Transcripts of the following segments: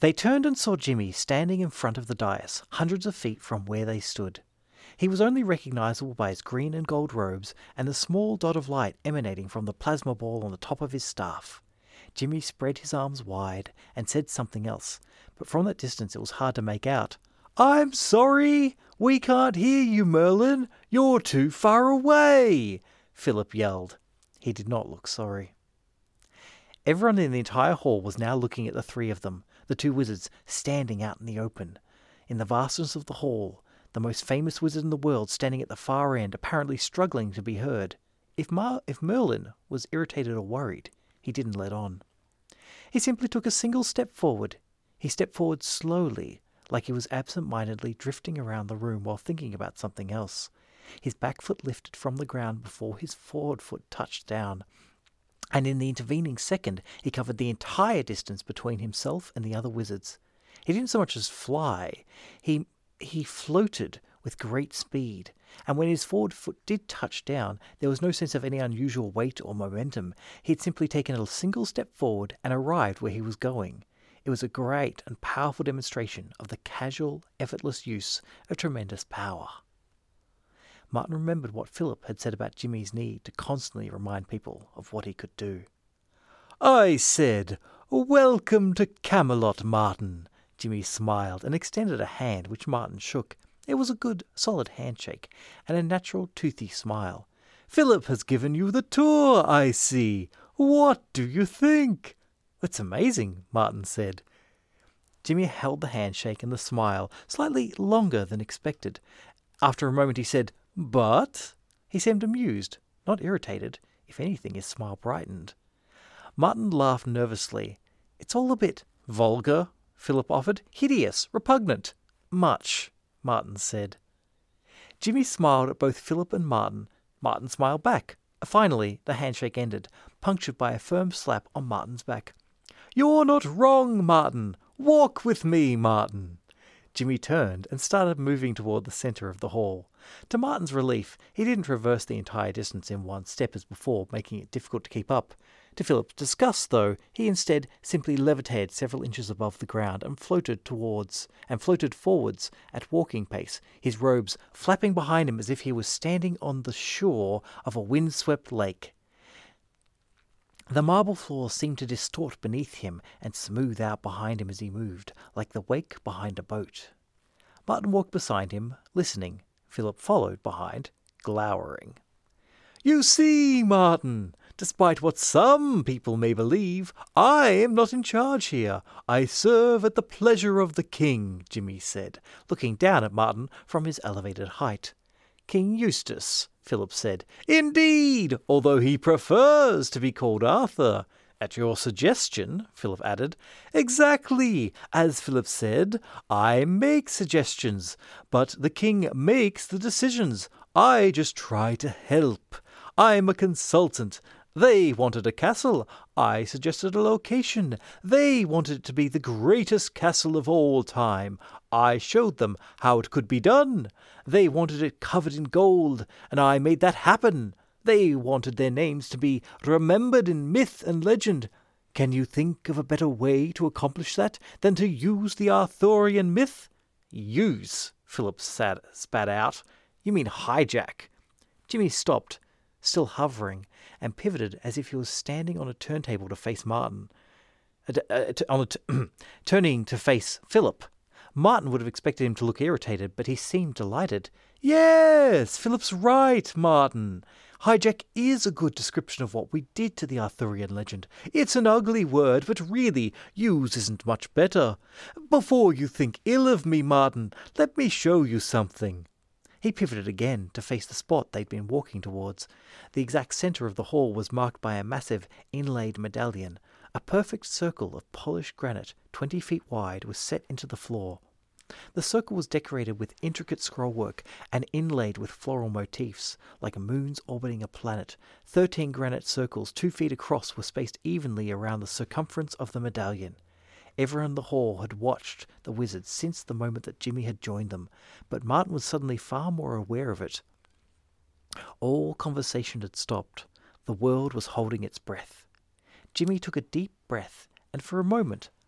They turned and saw Jimmy standing in front of the dais, hundreds of feet from where they stood. He was only recognizable by his green and gold robes and the small dot of light emanating from the plasma ball on the top of his staff. Jimmy spread his arms wide and said something else, but from that distance it was hard to make out. "I'm sorry! We can't hear you, Merlin! You're too far away!" Philip yelled. He did not look sorry. Everyone in the entire hall was now looking at the three of them, the two wizards, standing out in the open. In the vastness of the hall, the most famous wizard in the world standing at the far end, apparently struggling to be heard. If Merlin was irritated or worried, he didn't let on. He simply took a single step forward. He stepped forward slowly, like he was absent-mindedly drifting around the room while thinking about something else. His back foot lifted from the ground before his forward foot touched down, and in the intervening second he covered the entire distance between himself and the other wizards. He didn't so much as fly. He floated with great speed, and when his forward foot did touch down, there was no sense of any unusual weight or momentum. He had simply taken a single step forward and arrived where he was going. It was a great and powerful demonstration of the casual, effortless use of tremendous power. Martin remembered what Philip had said about Jimmy's need to constantly remind people of what he could do. "I said, welcome to Camelot, Martin." Jimmy smiled and extended a hand which Martin shook. It was a good, solid handshake, and a natural, toothy smile. "Philip has given you the tour, I see. What do you think?" "That's amazing," Martin said. Jimmy held the handshake and the smile slightly longer than expected. After a moment he said, "But?" He seemed amused, not irritated. If anything, his smile brightened. Martin laughed nervously. "It's all a bit vulgar," Philip offered. "Hideous, repugnant." "Much," Martin said. Jimmy smiled at both Philip and Martin. Martin smiled back. Finally, the handshake ended, punctured by a firm slap on Martin's back. "You're not wrong, Martin. Walk with me, Martin." Jimmy turned and started moving toward the center of the hall. To Martin's relief, he didn't traverse the entire distance in one step as before, making it difficult to keep up. To Philip's disgust, though, he instead simply levitated several inches above the ground and floated forwards at walking pace, his robes flapping behind him as if he was standing on the shore of a windswept lake. The marble floor seemed to distort beneath him and smooth out behind him as he moved, like the wake behind a boat. Martin walked beside him, listening. Philip followed behind, glowering. "You see, Martin, despite what some people may believe, I am not in charge here. I serve at the pleasure of the king," Jimmy said, looking down at Martin from his elevated height. "King Eustace," Philip said. "Indeed, although he prefers to be called Arthur." "At your suggestion," Philip added. "Exactly. As Philip said, I make suggestions, but the king makes the decisions. I just try to help. I'm a consultant. They wanted a castle. I suggested a location. They wanted it to be the greatest castle of all time. I showed them how it could be done. They wanted it covered in gold, and I made that happen. They wanted their names to be remembered in myth and legend. Can you think of a better way to accomplish that than to use the Arthurian myth?" "Use," Philip spat out. "You mean hijack." Jimmy stopped, still hovering, and pivoted as if he was standing on a turntable to face Martin. Turning to face Philip. Martin would have expected him to look irritated, but he seemed delighted. "Yes, Philip's right, Martin. Hijack is a good description of what we did to the Arthurian legend. It's an ugly word, but really, use isn't much better. Before you think ill of me, Martin, let me show you something." He pivoted again to face the spot they'd been walking towards. The exact center of the hall was marked by a massive inlaid medallion. A perfect circle of polished granite, 20 feet wide, was set into the floor. The circle was decorated with intricate scrollwork and inlaid with floral motifs, like moons orbiting a planet. 13 granite circles 2 feet across were spaced evenly around the circumference of the medallion. Everyone in the hall had watched the wizards since the moment that Jimmy had joined them, but Martin was suddenly far more aware of it. All conversation had stopped. The world was holding its breath. Jimmy took a deep breath, and for a moment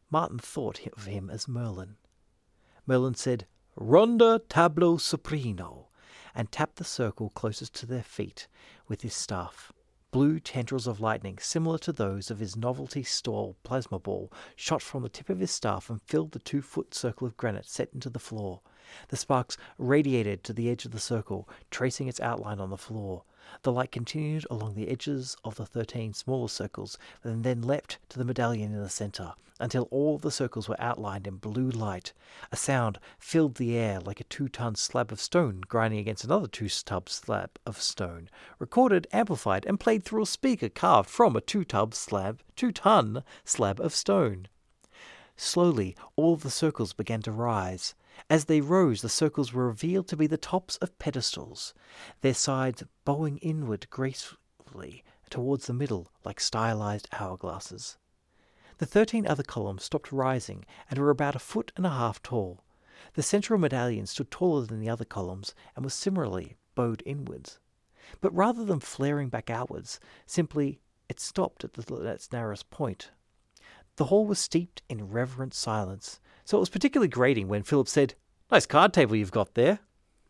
Martin thought of him as Merlin. Merlin said, "Ronda tablo soprino," and tapped the circle closest to their feet with his staff. Blue tendrils of lightning, similar to those of his novelty store plasma ball, shot from the tip of his staff and filled the 2-foot circle of granite set into the floor. The sparks radiated to the edge of the circle, tracing its outline on the floor. The light continued along the edges of the 13 smaller circles, and then leapt to the medallion in the center, until all the circles were outlined in blue light. A sound filled the air like a 2-ton slab of stone grinding against another 2-ton slab of stone, recorded, amplified, and played through a speaker carved from a 2-ton slab of stone. Slowly, all of the circles began to rise. As they rose, the circles were revealed to be the tops of pedestals, their sides bowing inward gracefully towards the middle like stylized hourglasses. The 13 other columns stopped rising and were about 1.5 feet tall. The central medallion stood taller than the other columns and was similarly bowed inwards. But rather than flaring back outwards, simply it stopped at its narrowest point. The hall was steeped in reverent silence, so it was particularly grating when Philip said, "Nice card table you've got there."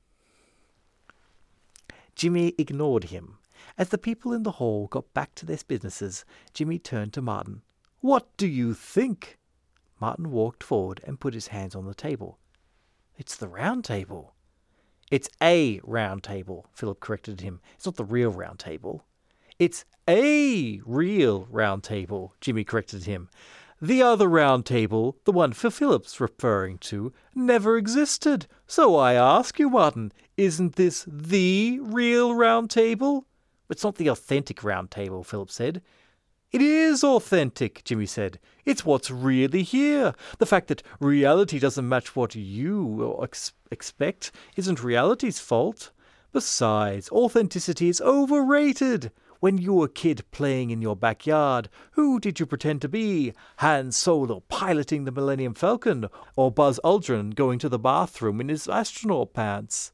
Jimmy ignored him. As the people in the hall got back to their businesses, Jimmy turned to Martin. "What do you think?" Martin walked forward and put his hands on the table. "It's the round table." "It's a round table," Philip corrected him. "It's not the real round table." "It's a real round table," Jimmy corrected him. "The other round table, the one Philip's referring to, never existed. So I ask you, Martin, isn't this the real round table?" "It's not the authentic round table," Philip said. "It is authentic," Jimmy said. "It's what's really here. The fact that reality doesn't match what you expect isn't reality's fault. Besides, authenticity is overrated. When you were a kid playing in your backyard, who did you pretend to be? Han Solo piloting the Millennium Falcon, or Buzz Aldrin going to the bathroom in his astronaut pants?"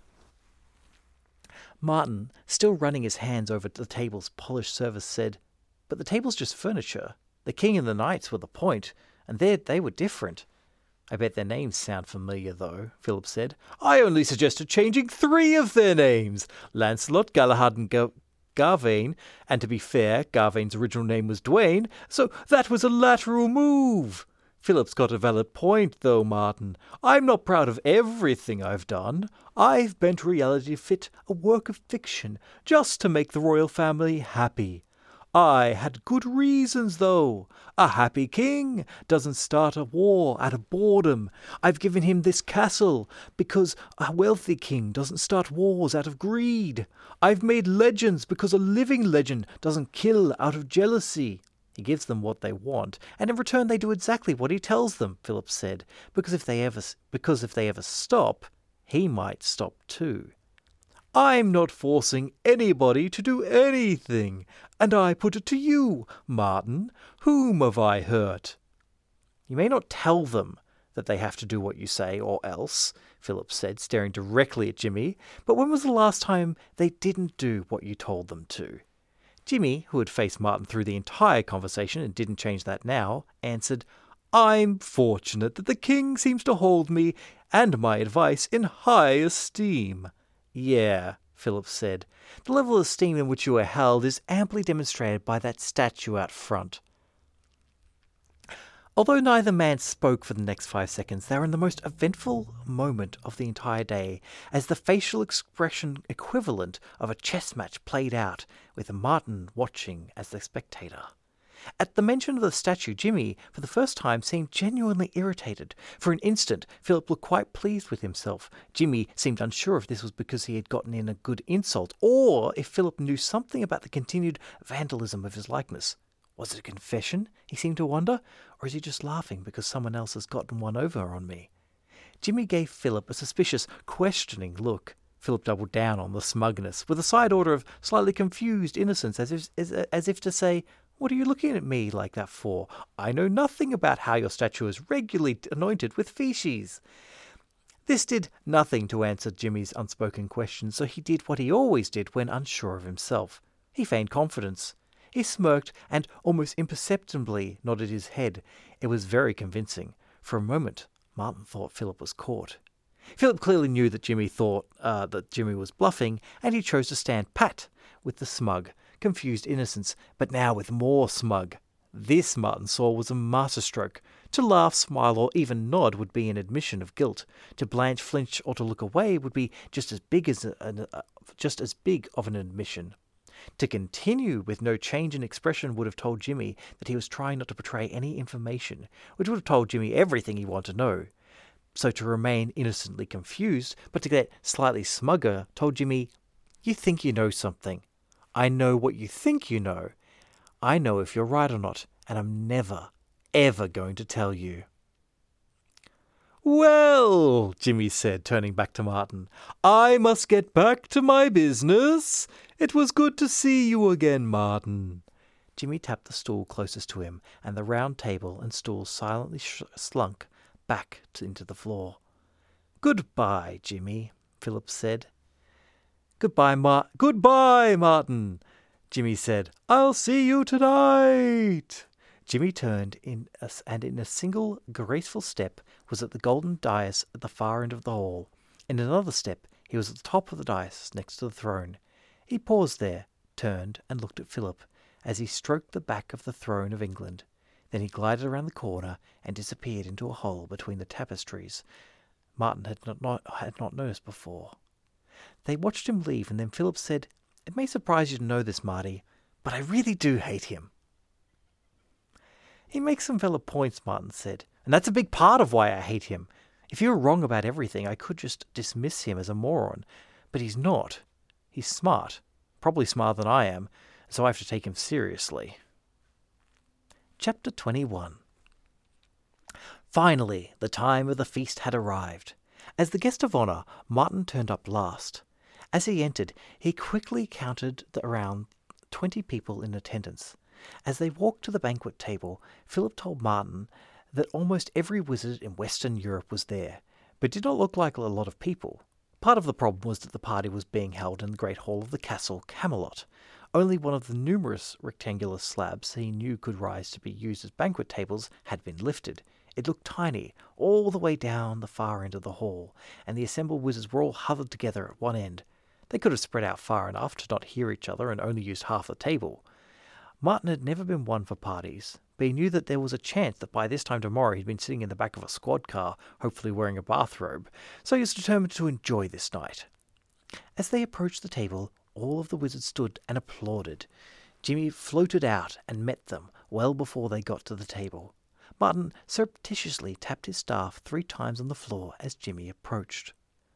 Martin, still running his hands over the table's polished surface, said, "But the table's just furniture. The king and the knights were the point, and they were different." "I bet their names sound familiar, though," Philip said. "I only suggested changing 3 of their names. Lancelot, Galahad, and Garvain, and to be fair, Garvain's original name was Dwayne, so that was a lateral move. Philip's got a valid point, though, Martin. I'm not proud of everything I've done. I've bent reality to fit a work of fiction, just to make the royal family happy. I had good reasons, though. A happy king doesn't start a war out of boredom. I've given him this castle because a wealthy king doesn't start wars out of greed. I've made legends because a living legend doesn't kill out of jealousy." He gives them what they want, and in return they do exactly what he tells them, Philip said, because if they ever stop, he might stop too. "I'm not forcing anybody to do anything, and I put it to you, Martin, whom have I hurt?" "You may not tell them that they have to do what you say, or else," Philip said, staring directly at Jimmy, "but when was the last time they didn't do what you told them to?" Jimmy, who had faced Martin through the entire conversation and didn't change that now, answered, "I'm fortunate that the king seems to hold me and my advice in high esteem." "Yeah," Philip said. "The level of esteem in which you are held is amply demonstrated by that statue out front." Although neither man spoke for the next 5 seconds, they were in the most eventful moment of the entire day, as the facial expression equivalent of a chess match played out, with Martin watching as the spectator. At the mention of the statue, Jimmy, for the first time, seemed genuinely irritated. For an instant, Philip looked quite pleased with himself. Jimmy seemed unsure if this was because he had gotten in a good insult, or if Philip knew something about the continued vandalism of his likeness. Was it a confession, he seemed to wonder, or is he just laughing because someone else has gotten one over on me? Jimmy gave Philip a suspicious, questioning look. Philip doubled down on the smugness, with a side order of slightly confused innocence, as if to say, "What are you looking at me like that for? I know nothing about how your statue is regularly anointed with feces." This did nothing to answer Jimmy's unspoken question, so he did what he always did when unsure of himself. He feigned confidence. He smirked and almost imperceptibly nodded his head. It was very convincing. For a moment, Martin thought Philip was caught. Philip clearly knew that Jimmy thought that Jimmy was bluffing, and he chose to stand pat with the smug, confused innocence, but now with more smug. This, Martin saw, was a masterstroke. To laugh, smile, or even nod would be an admission of guilt. To blanch, flinch, or to look away would be just as big of an admission. To continue with no change in expression would have told Jimmy that he was trying not to betray any information, which would have told Jimmy everything he wanted to know. So to remain innocently confused, but to get slightly smugger, told Jimmy, "You think you know something. I know what you think you know. I know if you're right or not, and I'm never, ever going to tell you." "Well," Jimmy said, turning back to Martin, "I must get back to my business. It was good to see you again, Martin." Jimmy tapped the stool closest to him, and the round table and stool silently slunk back into the floor. "Goodbye, Jimmy," Philip said. Goodbye, Martin," Jimmy said. "I'll see you tonight." Jimmy turned and in a single graceful step was at the golden dais at the far end of the hall. In another step he was at the top of the dais next to the throne. He paused there, turned and looked at Philip as he stroked the back of the throne of England. Then he glided around the corner and disappeared into a hole between the tapestries Martin had not noticed before. They watched him leave, and then Philip said, "It may surprise you to know this, Marty, but I really do hate him." "He makes some valid points," Martin said, "and that's a big part of why I hate him. If you were wrong about everything, I could just dismiss him as a moron. But he's not. He's smart, probably smarter than I am, so I have to take him seriously." Chapter 21. Finally, the time of the feast had arrived. As the guest of honour, Martin turned up last. As he entered, he quickly counted around 20 people in attendance. As they walked to the banquet table, Philip told Martin that almost every wizard in Western Europe was there, but did not look like a lot of people. Part of the problem was that the party was being held in the great hall of the castle Camelot. Only one of the numerous rectangular slabs he knew could rise to be used as banquet tables had been lifted. It looked tiny, all the way down the far end of the hall, and the assembled wizards were all huddled together at one end. They could have spread out far enough to not hear each other and only used half the table. Martin had never been one for parties, but he knew that there was a chance that by this time tomorrow he'd been sitting in the back of a squad car, hopefully wearing a bathrobe, so he was determined to enjoy this night. As they approached the table, all of the wizards stood and applauded. Jimmy floated out and met them well before they got to the table. Martin surreptitiously tapped his staff 3 times on the floor as Jimmy approached.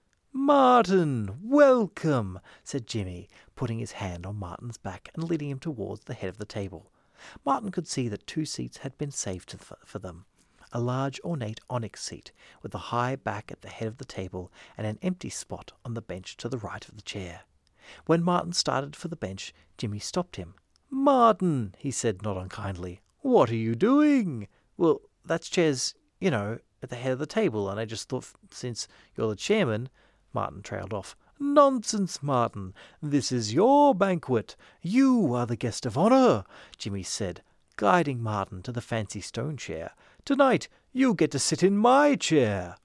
"Martin, welcome," said Jimmy, putting his hand on Martin's back and leading him towards the head of the table. Martin could see that 2 seats had been saved for them. A large ornate onyx seat with a high back at the head of the table and an empty spot on the bench to the right of the chair. When Martin started for the bench, Jimmy stopped him. "Martin," he said not unkindly, "what are you doing?" "Well, that chair's, at the head of the table, and I just thought since you're the chairman..." Martin trailed off. "Nonsense, Martin. This is your banquet. You are the guest of honour," Jimmy said, guiding Martin to the fancy stone chair. "Tonight you get to sit in my chair."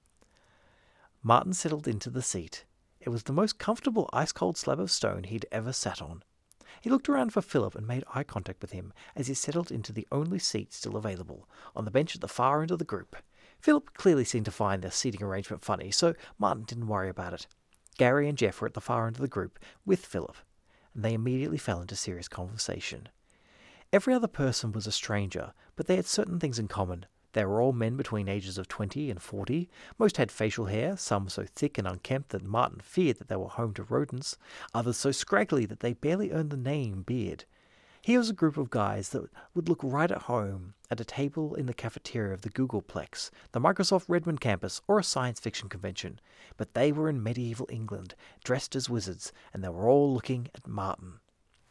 Martin settled into the seat. It was the most comfortable ice-cold slab of stone he'd ever sat on. He looked around for Philip and made eye contact with him as he settled into the only seat still available, on the bench at the far end of the group. Philip clearly seemed to find their seating arrangement funny, so Martin didn't worry about it. Gary and Jeff were at the far end of the group with Philip, and they immediately fell into serious conversation. Every other person was a stranger, but they had certain things in common. They were all men between ages of 20 and 40. Most had facial hair, some so thick and unkempt that Martin feared that they were home to rodents, others so scraggly that they barely earned the name beard. Here was a group of guys that would look right at home at a table in the cafeteria of the Googleplex, the Microsoft Redmond campus, or a science fiction convention. But they were in medieval England, dressed as wizards, and they were all looking at Martin.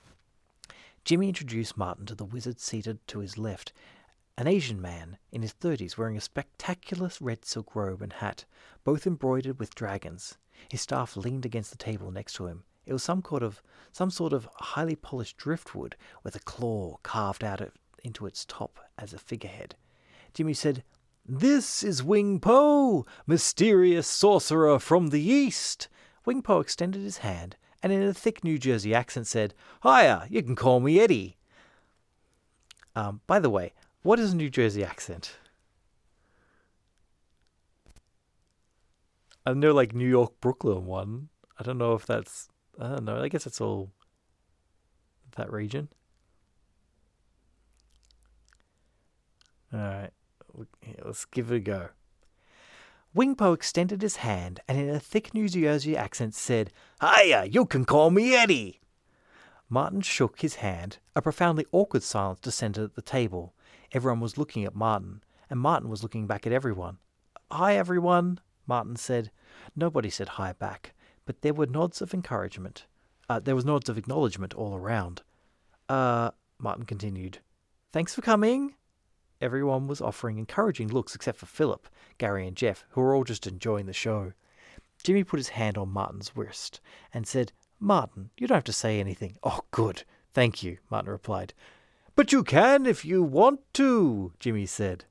Jimmy introduced Martin to the wizard seated to his left, an Asian man in his 30s wearing a spectacular red silk robe and hat, both embroidered with dragons. His staff leaned against the table next to him. It was some sort of highly polished driftwood with a claw carved out into its top as a figurehead. Jimmy said, "This is Wing Po, mysterious sorcerer from the East." Wing Po extended his hand and in a thick New Jersey accent said, "Hiya, you can call me Eddie." By the way, what is a New Jersey accent? I know like New York, Brooklyn one. I don't know if that's, I don't know, I guess it's all that region. Alright, let's give it a go. Wing Po extended his hand and in a thick New Jersey accent said, "Hiya, you can call me Eddie." Martin shook his hand. A profoundly awkward silence descended at the table. Everyone was looking at Martin, and Martin was looking back at everyone. "Hi, everyone," Martin said. Nobody said hi back, but there were nods of encouragement. There was nods of acknowledgement all around. Martin continued, "Thanks for coming." Everyone was offering encouraging looks except for Philip, Gary and Jeff, who were all just enjoying the show. Jimmy put his hand on Martin's wrist and said, "Martin, you don't have to say anything." "Oh, good. Thank you," Martin replied. "But you can if you want to," Jimmy said.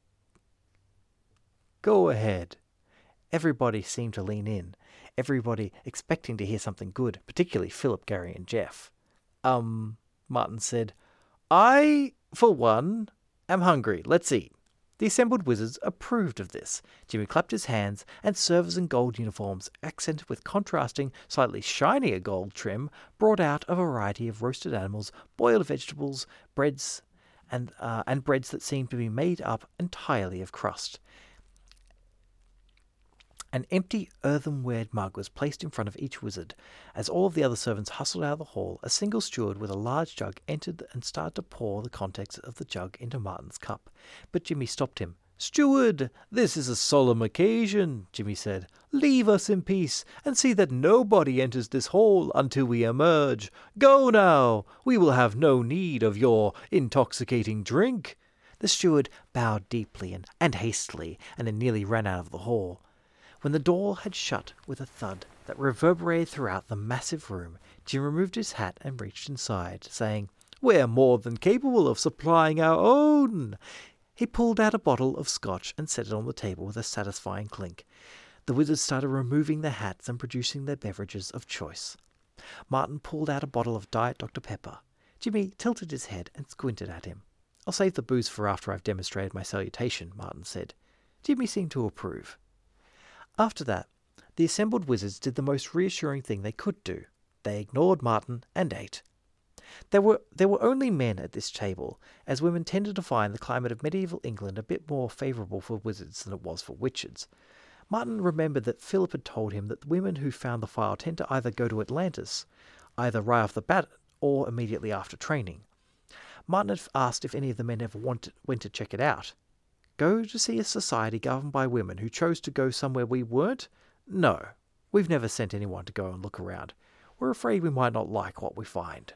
"Go ahead." Everybody seemed to lean in, everybody expecting to hear something good, particularly Philip, Gary, and Jeff. Martin said, "I, for one, am hungry. Let's eat." The assembled wizards approved of this. Jimmy clapped his hands, and servers in gold uniforms, accented with contrasting, slightly shinier gold trim, brought out a variety of roasted animals, boiled vegetables, breads, and breads that seemed to be made up entirely of crust. An empty earthenware mug was placed in front of each wizard. As all of the other servants hustled out of the hall, a single steward with a large jug entered and started to pour the contents of the jug into Martin's cup. But Jimmy stopped him. "Steward, this is a solemn occasion," Jimmy said. "Leave us in peace, and see that nobody enters this hall until we emerge. Go now. We will have no need of your intoxicating drink." The steward bowed deeply and hastily, and then nearly ran out of the hall. When the door had shut with a thud that reverberated throughout the massive room, Jim removed his hat and reached inside, saying, "We're more than capable of supplying our own." He pulled out a bottle of scotch and set it on the table with a satisfying clink. The wizards started removing their hats and producing their beverages of choice. Martin pulled out a bottle of Diet Dr. Pepper. Jimmy tilted his head and squinted at him. "I'll save the booze for after I've demonstrated my salutation," Martin said. Jimmy seemed to approve. After that, the assembled wizards did the most reassuring thing they could do. They ignored Martin and ate. There were only men at this table, as women tended to find the climate of medieval England a bit more favourable for wizards than it was for witches. Martin remembered that Philip had told him that the women who found the file tend to either go to Atlantis, either right off the bat or immediately after training. Martin had asked if any of the men ever went to check it out. Go to see a society governed by women who chose to go somewhere we weren't? No, we've never sent anyone to go and look around. We're afraid we might not like what we find.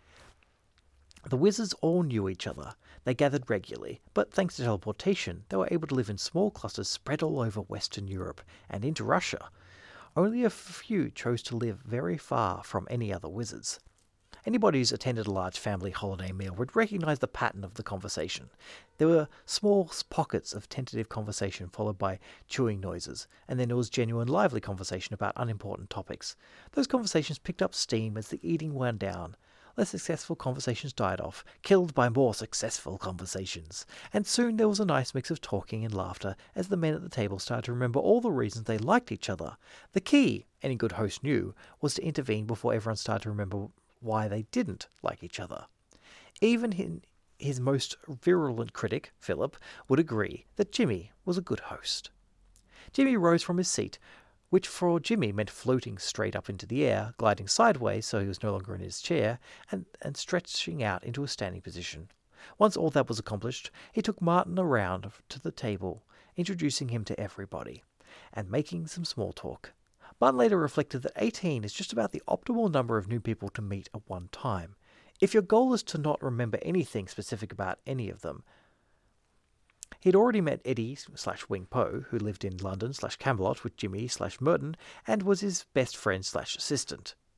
The wizards all knew each other. They gathered regularly, but thanks to teleportation, they were able to live in small clusters spread all over Western Europe and into Russia. Only a few chose to live very far from any other wizards. Anybody who's attended a large family holiday meal would recognize the pattern of the conversation. There were small pockets of tentative conversation followed by chewing noises, and then there was genuine lively conversation about unimportant topics. Those conversations picked up steam as the eating wound down. Less successful conversations died off, killed by more successful conversations. And soon there was a nice mix of talking and laughter as the men at the table started to remember all the reasons they liked each other. The key, any good host knew, was to intervene before everyone started to remember why they didn't like each other. Even his most virulent critic, Philip, would agree that Jimmy was a good host. Jimmy rose from his seat, which for Jimmy meant floating straight up into the air, gliding sideways so he was no longer in his chair, and stretching out into a standing position. Once all that was accomplished, he took Martin around to the table, introducing him to everybody, and making some small talk. Martin later reflected that 18 is just about the optimal number of new people to meet at one time. If your goal is to not remember anything specific about any of them. He'd already met Eddie/Wing Po, who lived in London/Camelot with Jimmy/Merton, and was his best friend/assistant.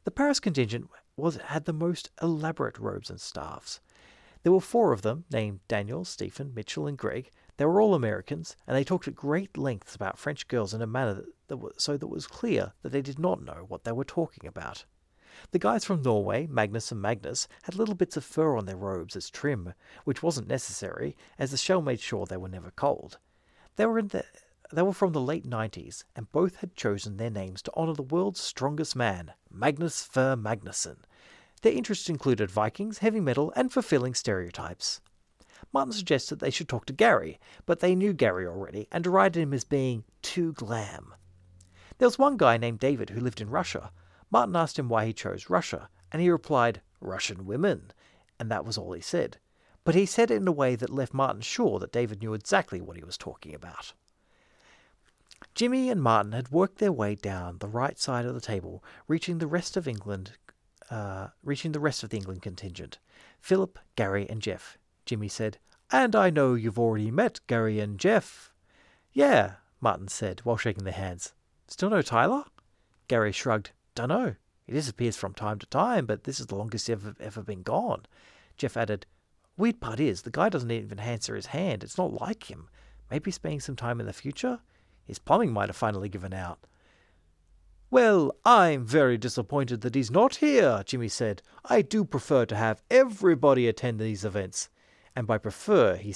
The Paris contingent had the most elaborate robes and staffs. There were 4 of them, named Daniel, Stephen, Mitchell, and Greg. They were all Americans, and they talked at great lengths about French girls in a manner that was clear that they did not know what they were talking about. The guys from Norway, Magnus and Magnus, had little bits of fur on their robes as trim, which wasn't necessary, as the shell made sure they were never cold. They were from the late 90s, and both had chosen their names to honour the world's strongest man, Magnus Fur Magnusson. Their interests included Vikings, heavy metal, and fulfilling stereotypes. Martin suggested they should talk to Gary, but they knew Gary already and derided him as being too glam. There was one guy named David who lived in Russia. Martin asked him why he chose Russia, and he replied, "Russian women," and that was all he said. But he said it in a way that left Martin sure that David knew exactly what he was talking about. Jimmy and Martin had worked their way down the right side of the table, reaching the rest of the England contingent. Philip, Gary, and Jeff. Jimmy said, "And I know you've already met Gary and Jeff." "Yeah," Martin said, while shaking their hands. "Still no Tyler?" Gary shrugged. "Dunno. He disappears from time to time, but this is the longest he's ever been gone." Jeff added, "Weird part is, the guy doesn't even answer his hand. It's not like him. Maybe spending some time in the future? His plumbing might have finally given out." "Well, I'm very disappointed that he's not here," Jimmy said. "I do prefer to have everybody attend these events." And by prefer, he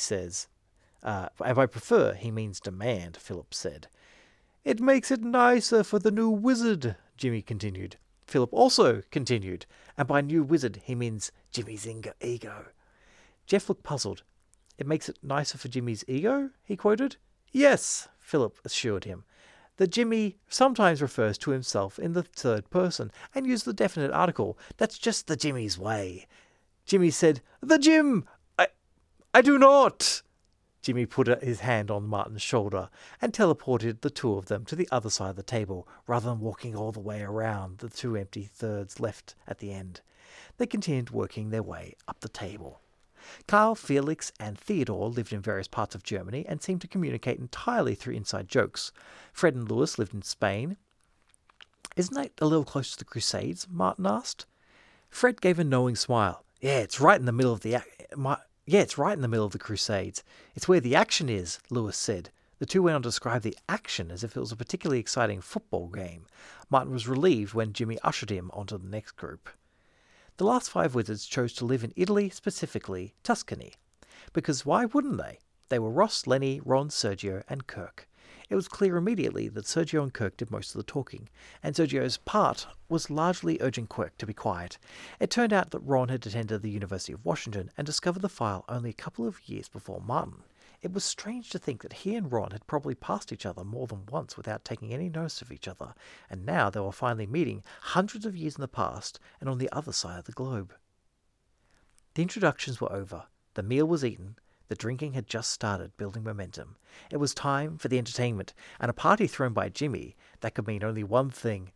means demand, Philip said. "It makes it nicer for the new wizard," Jimmy continued. Philip also continued, and by new wizard he means Jimmy's ego. Jeff looked puzzled. "It makes it nicer for Jimmy's ego?" he quoted. "Yes," Philip assured him. "The Jimmy sometimes refers to himself in the third person and uses the definite article. That's just the Jimmy's way." Jimmy said, "The Jim! I do not!" Jimmy put his hand on Martin's shoulder and teleported the 2 of them to the other side of the table, rather than walking all the way around the 2 empty thirds left at the end. They continued working their way up the table. Karl, Felix, and Theodore lived in various parts of Germany and seemed to communicate entirely through inside jokes. Fred and Louis lived in Spain. "Isn't that a little close to the Crusades?" Martin asked. Fred gave a knowing smile. Yeah, it's right in the middle of the Crusades. It's where the action is," Louis said. The 2 went on to describe the action as if it was a particularly exciting football game. Martin was relieved when Jimmy ushered him onto the next group. The last 5 wizards chose to live in Italy, specifically Tuscany. Because why wouldn't they? They were Ross, Lenny, Ron, Sergio, and Kirk. It was clear immediately that Sergio and Kirk did most of the talking, and Sergio's part was largely urging Kirk to be quiet. It turned out that Ron had attended the University of Washington and discovered the file only a couple of years before Martin. It was strange to think that he and Ron had probably passed each other more than once without taking any notice of each other, and now they were finally meeting hundreds of years in the past and on the other side of the globe. The introductions were over. The meal was eaten. The drinking had just started, building momentum. It was time for the entertainment, and a party thrown by Jimmy that could mean only one thing.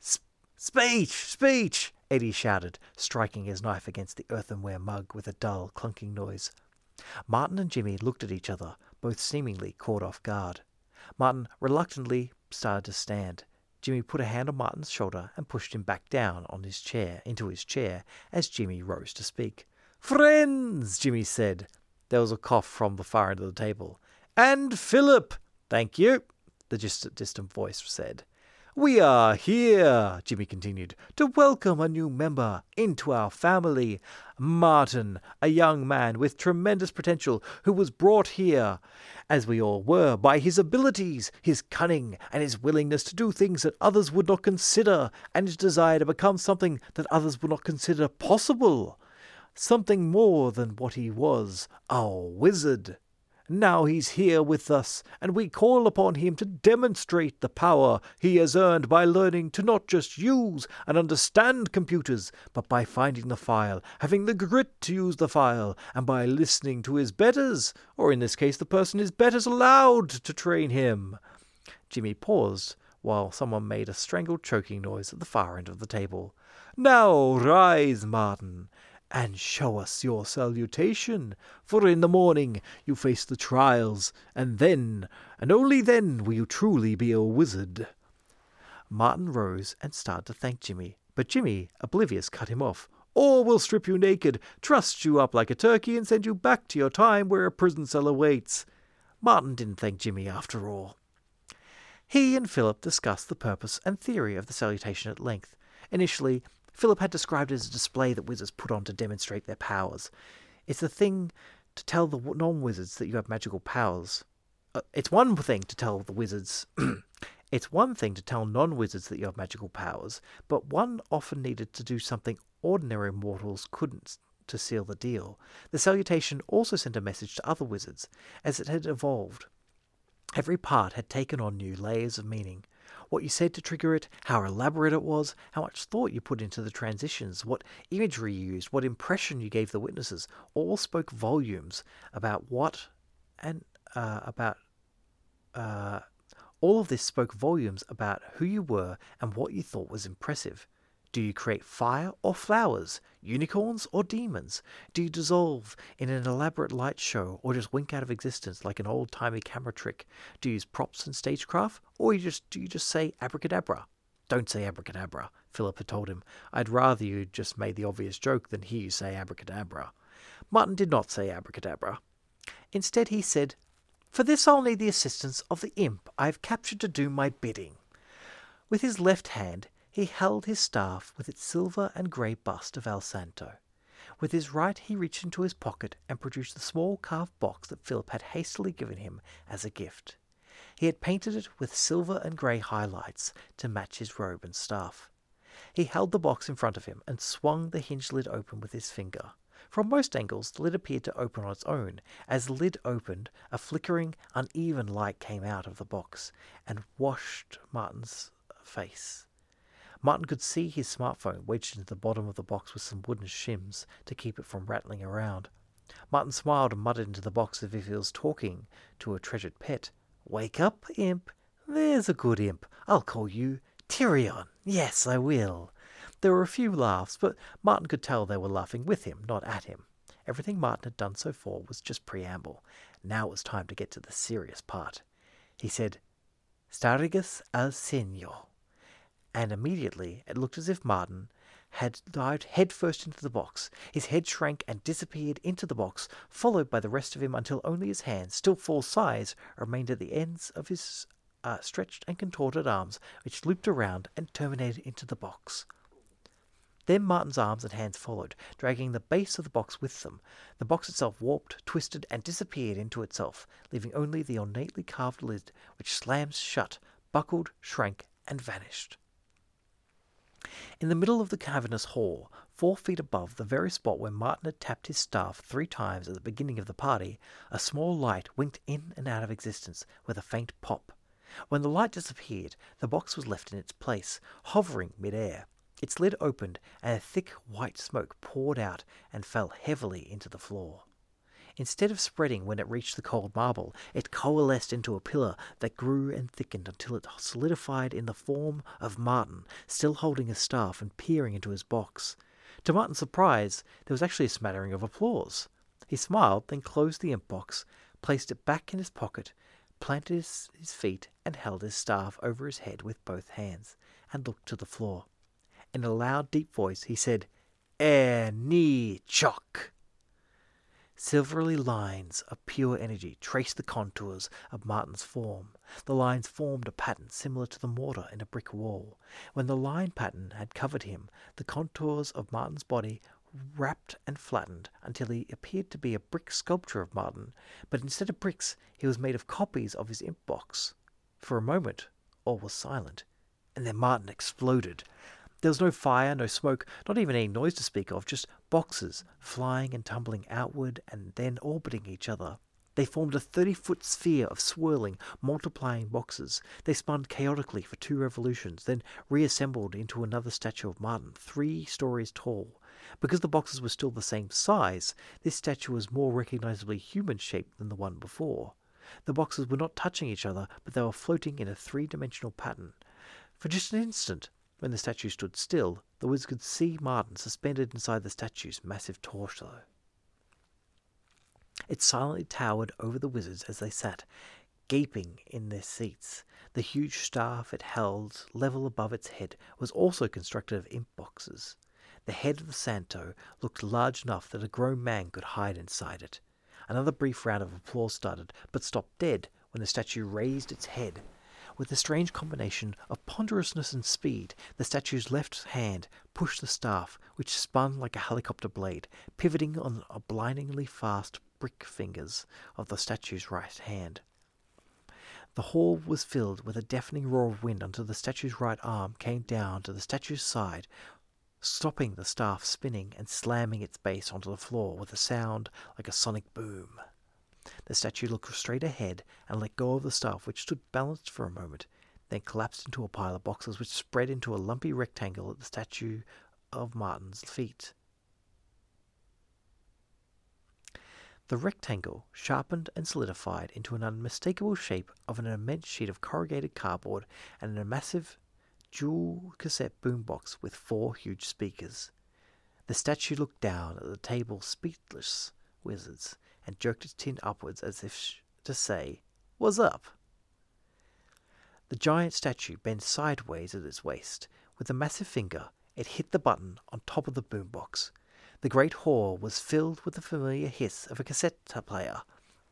Speech! Speech! Eddie shouted, striking his knife against the earthenware mug with a dull, clunking noise. Martin and Jimmy looked at each other, both seemingly caught off guard. Martin reluctantly started to stand. Jimmy put a hand on Martin's shoulder and pushed him back down into his chair, as Jimmy rose to speak. "Friends," Jimmy said. There was a cough from the far end of the table. "And Philip." "Thank you," the distant voice said. "We are here," Jimmy continued, "to welcome a new member into our family. Martin, a young man with tremendous potential who was brought here, as we all were, by his abilities, his cunning, and his willingness to do things that others would not consider, and his desire to become something that others would not consider possible. Something more than what he was, a wizard. Now he's here with us, and we call upon him to demonstrate the power he has earned by learning to not just use and understand computers, but by finding the file, having the grit to use the file, and by listening to his betters, or in this case the person his betters allowed to train him." Jimmy paused, while someone made a strangled choking noise at the far end of the table. "Now rise, Martin, and show us your salutation, for in the morning you face the trials, and then, and only then, will you truly be a wizard." Martin rose and started to thank Jimmy, But Jimmy, oblivious, cut him off. "Or we'll strip you naked, truss you up like a turkey, and send you back to your time where a prison cell awaits." Martin didn't thank Jimmy after all. He and Philip discussed the purpose and theory of the salutation at length. Initially, Philip had described it as a display that wizards put on to demonstrate their powers. It's a thing to tell the non-wizards that you have magical powers. It's one thing to tell the wizards... It's one thing to tell non-wizards that you have magical powers, but one often needed to do something ordinary mortals couldn't to seal the deal. The salutation also sent a message to other wizards. As it had evolved, every part had taken on new layers of meaning. What you said to trigger it, how elaborate it was, how much thought you put into the transitions, what imagery you used, what impression you gave the witnesses, all spoke volumes about what and all of this spoke volumes about who you were and what you thought was impressive. Do you create fire or flowers, unicorns or demons? Do you dissolve in an elaborate light show or just wink out of existence like an old-timey camera trick? Do you use props and stagecraft, or do you just say abracadabra? Don't say abracadabra, Philip had told him. I'd rather you just made the obvious joke than hear you say abracadabra. Martin did not say abracadabra. Instead he said, "For this I'll need the assistance of the imp I have captured to do my bidding." With his left hand he held his staff with its silver and grey bust of El Santo. With his right he reached into his pocket and produced the small carved box that Philip had hastily given him as a gift. He had painted it with silver and grey highlights to match his robe and staff. He held the box in front of him and swung the hinged lid open with his finger. From most angles, the lid appeared to open on its own. As the lid opened, a flickering, uneven light came out of the box and washed Martin's face. Martin could see his smartphone wedged into the bottom of the box with some wooden shims to keep it from rattling around. Martin smiled and muttered into the box as if he was talking to a treasured pet. "Wake up, imp. There's a good imp. I'll call you Tyrion. Yes, I will." There were a few laughs, but Martin could tell they were laughing with him, not at him. Everything Martin had done so far was just preamble. Now it was time to get to the serious part. He said, "Starigas al Senor." And immediately it looked as if Martin had dived headfirst into the box. His head shrank and disappeared into the box, followed by the rest of him until only his hands, still full size, remained at the ends of his stretched and contorted arms, which looped around and terminated into the box. Then Martin's arms and hands followed, dragging the base of the box with them. The box itself warped, twisted, and disappeared into itself, leaving only the ornately carved lid, which slammed shut, buckled, shrank, and vanished. In the middle of the cavernous hall, 4 feet above the very spot where Martin had tapped his staff 3 times at the beginning of the party, a small light winked in and out of existence with a faint pop. When the light disappeared, the box was left in its place, hovering mid-air. Its lid opened, and a thick white smoke poured out and fell heavily into the floor. Instead of spreading when it reached the cold marble, it coalesced into a pillar that grew and thickened until it solidified in the form of Martin, still holding his staff and peering into his box. To Martin's surprise, there was actually a smattering of applause. He smiled, then closed the imp box, placed it back in his pocket, planted his feet, and held his staff over his head with both hands, and looked to the floor. In a loud, deep voice, he said, "Ni Chok." Silvery lines of pure energy traced the contours of Martin's form. The lines formed a pattern similar to the mortar in a brick wall. When the line pattern had covered him, the contours of Martin's body wrapped and flattened until he appeared to be a brick sculpture of Martin, but instead of bricks, he was made of copies of his imp box. For a moment, all was silent, and then Martin exploded. There was no fire, no smoke, not even any noise to speak of, just boxes flying and tumbling outward and then orbiting each other. They formed a 30-foot sphere of swirling, multiplying boxes. They spun chaotically for 2 revolutions, then reassembled into another statue of Martin, 3 stories tall. Because the boxes were still the same size, this statue was more recognizably human-shaped than the one before. The boxes were not touching each other, but they were floating in a 3-dimensional pattern. For just an instant, when the statue stood still, the wizard could see Martin suspended inside the statue's massive torso. It silently towered over the wizards as they sat, gaping in their seats. The huge staff it held level above its head was also constructed of imp boxes. The head of the Santo looked large enough that a grown man could hide inside it. Another brief round of applause started, but stopped dead when the statue raised its head. With a strange combination of ponderousness and speed, the statue's left hand pushed the staff, which spun like a helicopter blade, pivoting on the blindingly fast brick fingers of the statue's right hand. The hall was filled with a deafening roar of wind until the statue's right arm came down to the statue's side, stopping the staff spinning and slamming its base onto the floor with a sound like a sonic boom. The statue looked straight ahead and let go of the staff, which stood balanced for a moment, then collapsed into a pile of boxes which spread into a lumpy rectangle at the statue of Martin's feet. The rectangle sharpened and solidified into an unmistakable shape of an immense sheet of corrugated cardboard and a massive dual cassette boombox with 4 huge speakers. The statue looked down at the table speechless wizards and jerked its chin upwards as if to say, "What's up?" The giant statue bent sideways at its waist. With a massive finger, it hit the button on top of the boombox. The great hall was filled with the familiar hiss of a cassette player.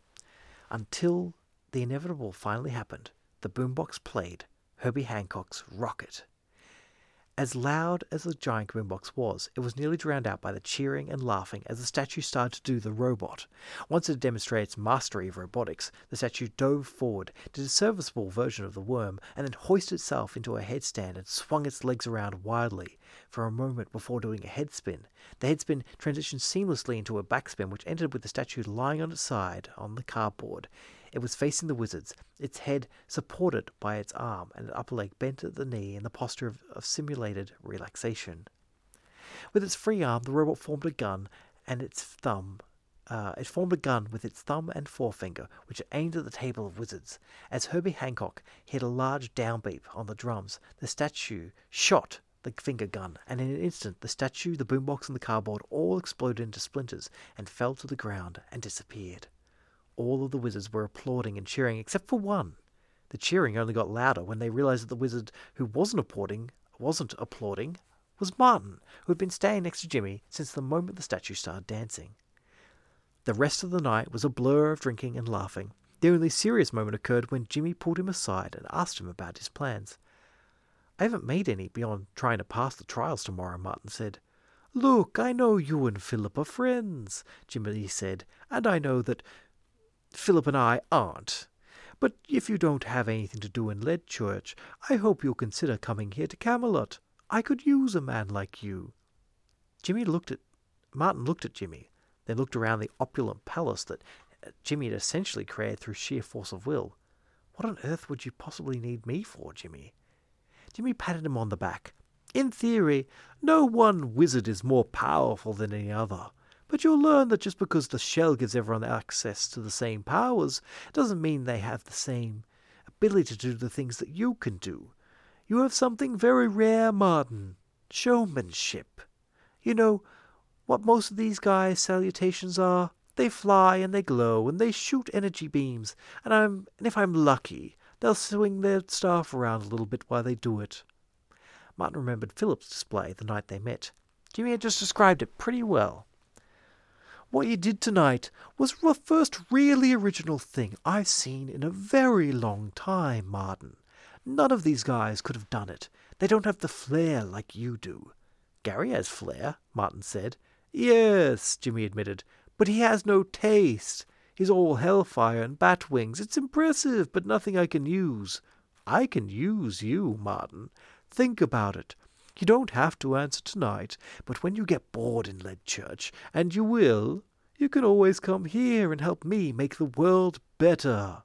Until the inevitable finally happened, the boombox played Herbie Hancock's Rocket. As loud as the giant boombox was, it was nearly drowned out by the cheering and laughing as the statue started to do the robot. Once it demonstrated its mastery of robotics, the statue dove forward, did a serviceable version of the worm, and then hoisted itself into a headstand and swung its legs around wildly for a moment before doing a headspin. The headspin transitioned seamlessly into a backspin, which ended with the statue lying on its side on the cardboard. It was facing the wizards, its head supported by its arm and its upper leg bent at the knee in the posture of simulated relaxation. With its free arm, the robot formed a gun and its thumb. It formed a gun with its thumb and forefinger, which it aimed at the table of wizards. As Herbie Hancock hit a large downbeat on the drums, the statue shot the finger gun, and in an instant the statue, the boombox, and the cardboard all exploded into splinters and fell to the ground and disappeared. All of the wizards were applauding and cheering except for one. The cheering only got louder when they realized that the wizard who wasn't applauding was Martin, who had been standing next to Jimmy since the moment the statue started dancing. The rest of the night was a blur of drinking and laughing. The only serious moment occurred when Jimmy pulled him aside and asked him about his plans. "I haven't made any beyond trying to pass the trials tomorrow," Martin said. "Look, I know you and Philip are friends," Jimmy said, "and I know that Philip and I aren't. But if you don't have anything to do in Leadchurch, I hope you'll consider coming here to Camelot. I could use a man like you." Martin looked at Jimmy, then looked around the opulent palace that Jimmy had essentially created through sheer force of will. "What on earth would you possibly need me for, Jimmy?" Jimmy patted him on the back. "In theory, no one wizard is more powerful than any other. But you'll learn that just because the shell gives everyone access to the same powers, doesn't mean they have the same ability to do the things that you can do. You have something very rare, Martin. Showmanship. You know what most of these guys' salutations are? They fly and they glow and they shoot energy beams, and if I'm lucky, they'll swing their staff around a little bit while they do it." Martin remembered Philip's display the night they met. Jimmy had just described it pretty well. "What you did tonight was the first really original thing I've seen in a very long time, Martin. None of these guys could have done it. They don't have the flair like you do." "Gary has flair," Martin said. "Yes," Jimmy admitted, "but he has no taste. He's all hellfire and bat wings. It's impressive, but nothing I can use." "I can use you, Martin. Think about it. You don't have to answer tonight, but when you get bored in Leadchurch, and you will, you can always come here and help me make the world better."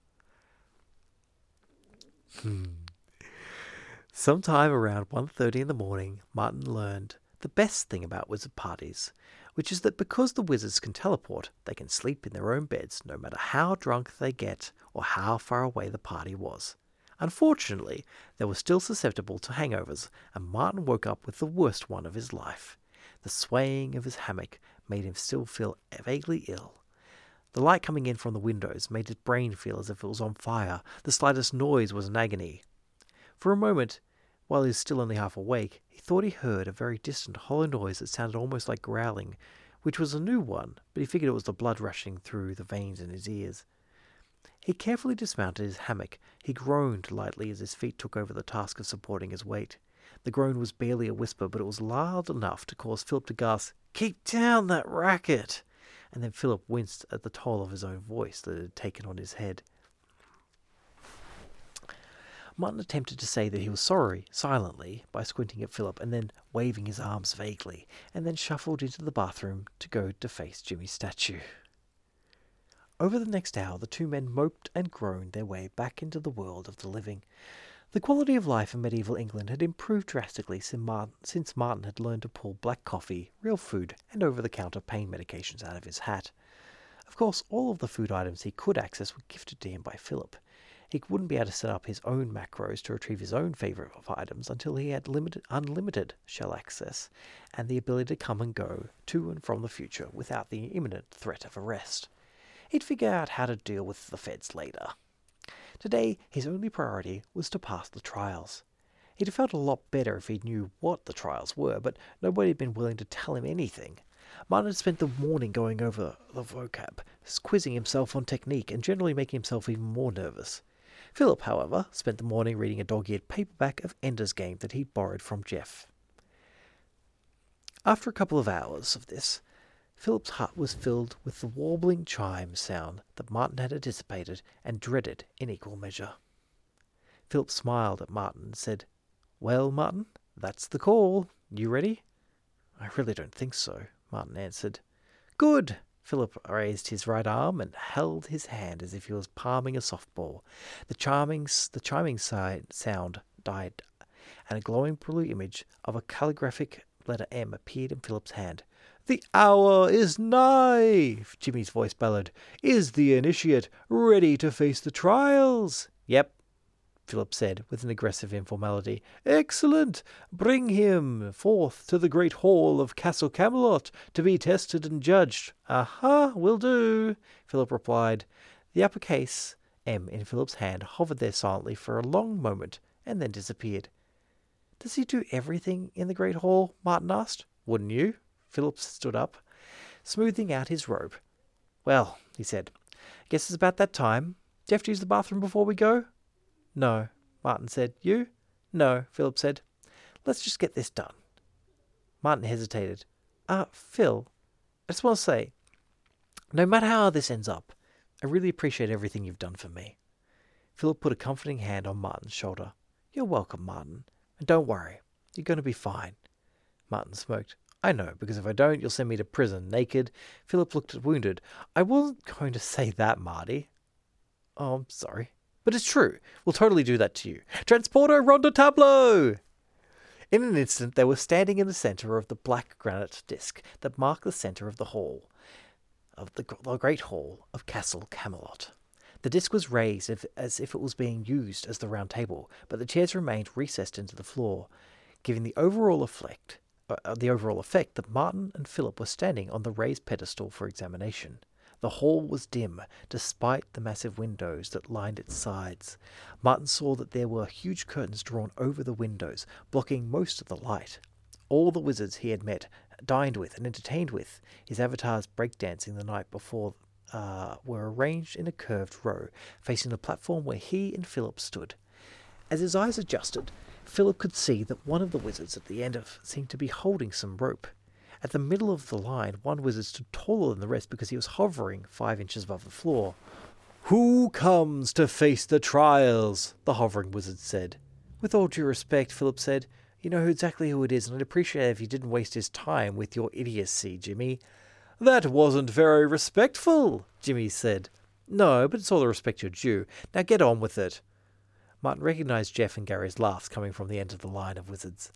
Sometime around 1:30 in the morning, Martin learned the best thing about wizard parties, which is that because the wizards can teleport, they can sleep in their own beds no matter how drunk they get or how far away the party was. Unfortunately, they were still susceptible to hangovers, and Martin woke up with the worst one of his life. The swaying of his hammock made him still feel vaguely ill. The light coming in from the windows made his brain feel as if it was on fire. The slightest noise was an agony. For a moment, while he was still only half awake, he thought he heard a very distant hollow noise that sounded almost like growling, which was a new one, but he figured it was the blood rushing through the veins in his ears. He carefully dismounted his hammock. He groaned lightly as his feet took over the task of supporting his weight. The groan was barely a whisper, but it was loud enough to cause Philip to gasp, "Keep down that racket!" And then Philip winced at the toll of his own voice that it had taken on his head. Martin attempted to say that he was sorry, silently, by squinting at Philip and then waving his arms vaguely, and then shuffled into the bathroom to go to face Jimmy's statue. Over the next hour, the two men moped and groaned their way back into the world of the living. The quality of life in medieval England had improved drastically since Martin had learned to pull black coffee, real food, and over-the-counter pain medications out of his hat. Of course, all of the food items he could access were gifted to him by Philip. He wouldn't be able to set up his own macros to retrieve his own favourite of items until he had unlimited shell access and the ability to come and go to and from the future without the imminent threat of arrest. He'd figure out how to deal with the feds later. Today, his only priority was to pass the trials. He'd have felt a lot better if he knew what the trials were, but nobody had been willing to tell him anything. Martin had spent the morning going over the vocab, quizzing himself on technique, and generally making himself even more nervous. Philip, however, spent the morning reading a dog-eared paperback of Ender's Game that he'd borrowed from Jeff. After a couple of hours of this, Philip's hut was filled with the warbling chime sound that Martin had anticipated and dreaded in equal measure. Philip smiled at Martin and said, "Well, Martin, that's the call. You ready?" "I really don't think so," Martin answered. "Good." Philip raised his right arm and held his hand as if he was palming a softball. The chiming sound died, and a glowing blue image of a calligraphic letter M appeared in Philip's hand. "The hour is nigh," Jimmy's voice bellowed. "Is the initiate ready to face the trials?" "Yep," Philip said, with an aggressive informality. "Excellent! Bring him forth to the great hall of Castle Camelot to be tested and judged." "Aha, will do," Philip replied. The uppercase M in Philip's hand hovered there silently for a long moment and then disappeared. "Does he do everything in the great hall?" Martin asked. "Wouldn't you?" Philip stood up, smoothing out his robe. "Well," he said, "guess it's about that time. Do you have to use the bathroom before we go?" "No," Martin said. "You?" "No," Philip said. "Let's just get this done." Martin hesitated. Phil, I just want to say, no matter how this ends up, I really appreciate everything you've done for me." Philip put a comforting hand on Martin's shoulder. "You're welcome, Martin. And don't worry, you're going to be fine." Martin smoked. "I know, because if I don't, you'll send me to prison naked." Philip looked wounded. "I wasn't going to say that, Marty." "Oh, I'm sorry. But it's true. We'll totally do that to you. Transporter Ronde Tableau!" In an instant, they were standing in the centre of the black granite disc that marked the centre of the hall, of the great hall of Castle Camelot. The disc was raised as if it was being used as the round table, but the chairs remained recessed into the floor, giving the overall effect that Martin and Philip were standing on the raised pedestal for examination. The hall was dim, despite the massive windows that lined its sides. Martin saw that there were huge curtains drawn over the windows, blocking most of the light. All the wizards he had met, dined with, and entertained with, his avatars breakdancing the night before, were arranged in a curved row, facing the platform where he and Philip stood. As his eyes adjusted, Philip could see that one of the wizards at the end seemed to be holding some rope. At the middle of the line, one wizard stood taller than the rest because he was hovering 5 inches above the floor. "Who comes to face the trials?" the hovering wizard said. "With all due respect," Philip said, "you know exactly who it is, and I'd appreciate it if you didn't waste his time with your idiocy, Jimmy." "That wasn't very respectful," Jimmy said. "No, but it's all the respect you're due. Now get on with it." Martin recognized Jeff and Gary's laughs coming from the end of the line of wizards.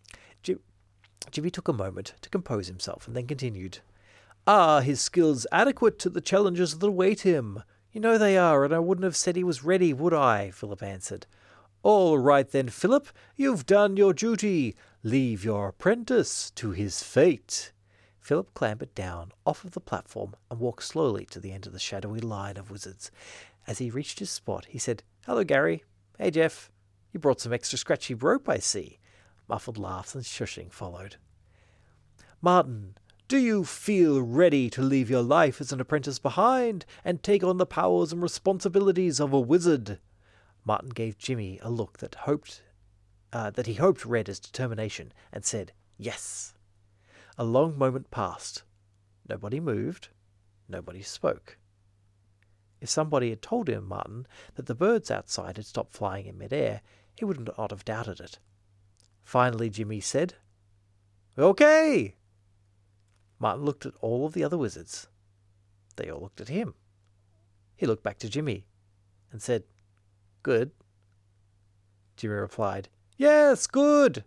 Jimmy took a moment to compose himself and then continued. "Are his skills adequate to the challenges that await him?" "You know they are, and I wouldn't have said he was ready, would I?" Philip answered. "All right then, Philip, you've done your duty. Leave your apprentice to his fate." Philip clambered down off of the platform and walked slowly to the end of the shadowy line of wizards. As he reached his spot, he said, "Hello, Gary. Hey, Jeff. You brought some extra scratchy rope, I see." Muffled laughs and shushing followed. "Martin, do you feel ready to leave your life as an apprentice behind and take on the powers and responsibilities of a wizard?" Martin gave Jimmy a look that he hoped read as determination, and said, "Yes." A long moment passed. Nobody moved. Nobody spoke. If somebody had told Martin that the birds outside had stopped flying in midair, he would not have doubted it. Finally, Jimmy said, "Okay." Martin looked at all of the other wizards. They all looked at him. He looked back to Jimmy and said, "Good." Jimmy replied, "Yes, good."